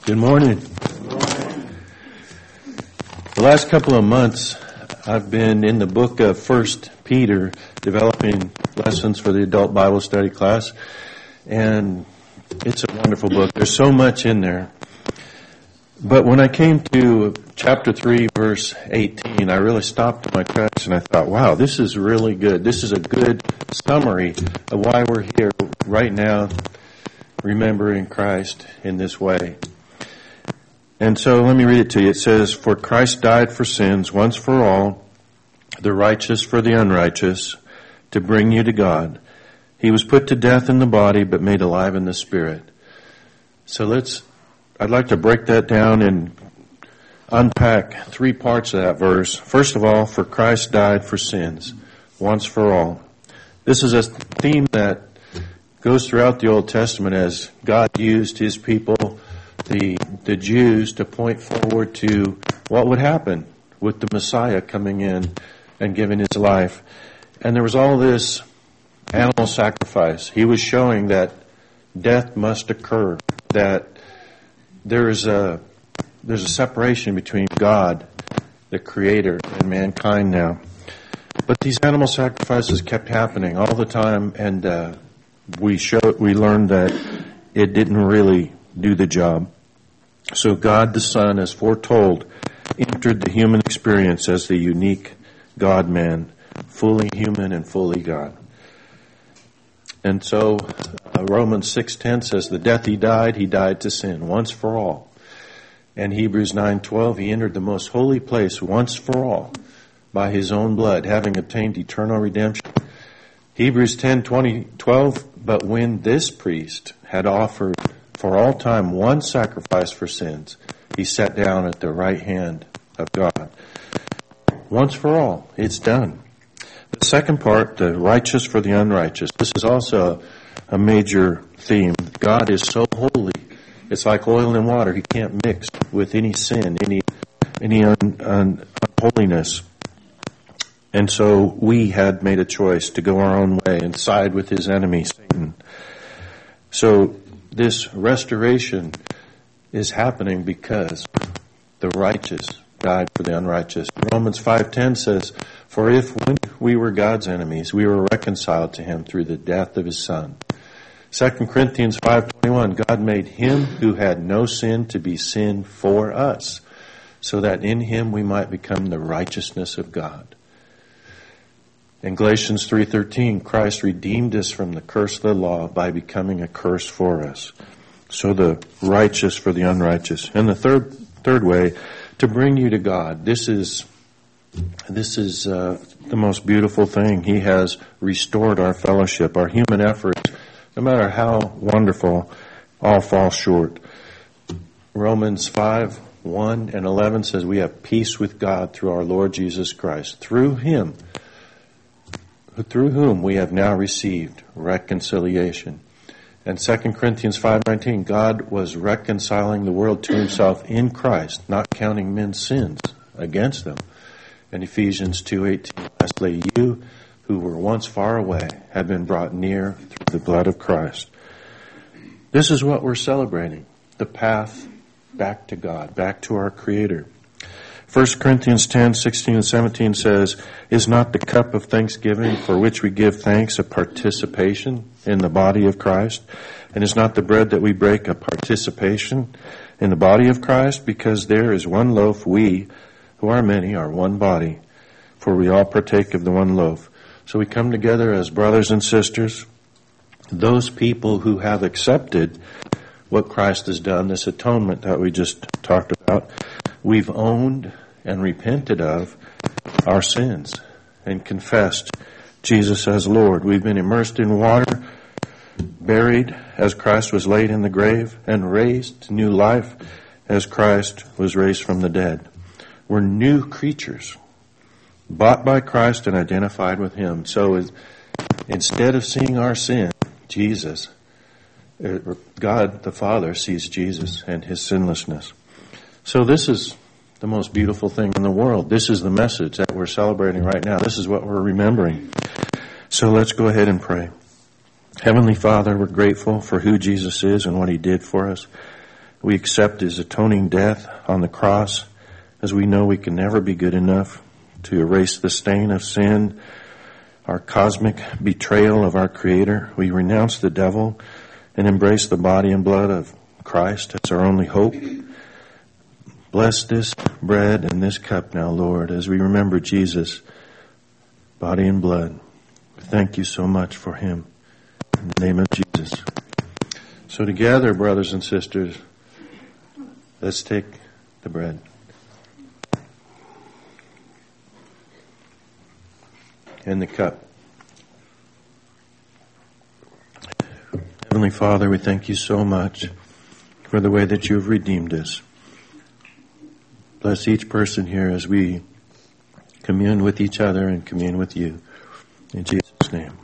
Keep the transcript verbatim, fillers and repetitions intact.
Good morning. The last couple of months, I've been in the book of First Peter, developing lessons for the adult Bible study class, and it's a wonderful book. There's so much in there. But when I came to chapter three, verse eighteen, I really stopped in my tracks and I thought, wow, this is really good. This is a good summary of why we're here right now, remembering Christ in this way. And so let me read it to you. It says, "For Christ died for sins once for all, the righteous for the unrighteous, to bring you to God. He was put to death in the body, but made alive in the spirit." So let's, I'd like to break that down and unpack three parts of that verse. First of all, for Christ died for sins once for all. This is a theme that goes throughout the Old Testament as God used His people, the the Jews, to point forward to what would happen with the Messiah coming in and giving His life. And there was all this animal sacrifice. He was showing that death must occur, that there is a there's a separation between God, the Creator, and mankind now. But these animal sacrifices kept happening all the time, and uh, we showed we learned that it didn't really do the job. So God the Son, as foretold, entered the human experience as the unique God-man, fully human and fully God. And so uh, Romans six ten says, "The death He died, He died to sin, once for all." And Hebrews nine twelve, He entered the most holy place once for all by His own blood, having obtained eternal redemption. Hebrews ten twenty twelve, "But when this priest had offered for all time one sacrifice for sins, He sat down at the right hand of God." Once for all, it's done. The second part, the righteous for the unrighteous. This is also a major theme. God is so holy. It's like oil and water. He can't mix with any sin, any any un, un, unholiness. And so we had made a choice to go our own way and side with His enemy, Satan. So this restoration is happening because the righteous died for the unrighteous. Romans five ten says, "For if when we were God's enemies, we were reconciled to Him through the death of His Son." Second Corinthians five twenty-one, "God made Him who had no sin to be sin for us, so that in Him we might become the righteousness of God." In Galatians three thirteen, "Christ redeemed us from the curse of the law by becoming a curse for us." So the righteous for the unrighteous. And the third third way, to bring you to God. This is this is uh, the most beautiful thing. He has restored our fellowship. Our human efforts, no matter how wonderful, all fall short. Romans five one and eleven says, "We have peace with God through our Lord Jesus Christ. Through Him, through whom we have now received reconciliation." And Second Corinthians five nineteen, "God was reconciling the world to Himself in Christ, not counting men's sins against them." And Ephesians two eighteen, "Lastly, you who were once far away have been brought near through the blood of Christ." This is what we're celebrating, the path back to God, back to our Creator. First Corinthians ten sixteen and seventeen says, "Is not the cup of thanksgiving for which we give thanks a participation in the body of Christ? And is not the bread that we break a participation in the body of Christ? Because there is one loaf, we, who are many, are one body, for we all partake of the one loaf." So we come together as brothers and sisters, those people who have accepted what Christ has done, this atonement that we just talked about. We've owned and repented of our sins and confessed Jesus as Lord. We've been immersed in water, buried as Christ was laid in the grave, and raised to new life as Christ was raised from the dead. We're new creatures, bought by Christ and identified with Him. So instead of seeing our sin, Jesus, God the Father sees Jesus and His sinlessness. So this is the most beautiful thing in the world. This is the message that we're celebrating right now. This is what we're remembering. So let's go ahead and pray. Heavenly Father, we're grateful for who Jesus is and what He did for us. We accept his atoning death on the cross, as we know we can never be good enough to erase the stain of sin, our cosmic betrayal of our Creator. We renounce the devil and embrace the body and blood of Christ as our only hope. Bless this bread and this cup now, Lord, as we remember Jesus, body and blood. Thank you so much for him. In the name of Jesus. So together, brothers and sisters, let's take the bread. And the cup. Heavenly Father, we thank you so much for the way that you have redeemed us. Bless each person here as we commune with each other and commune with you. In Jesus' name.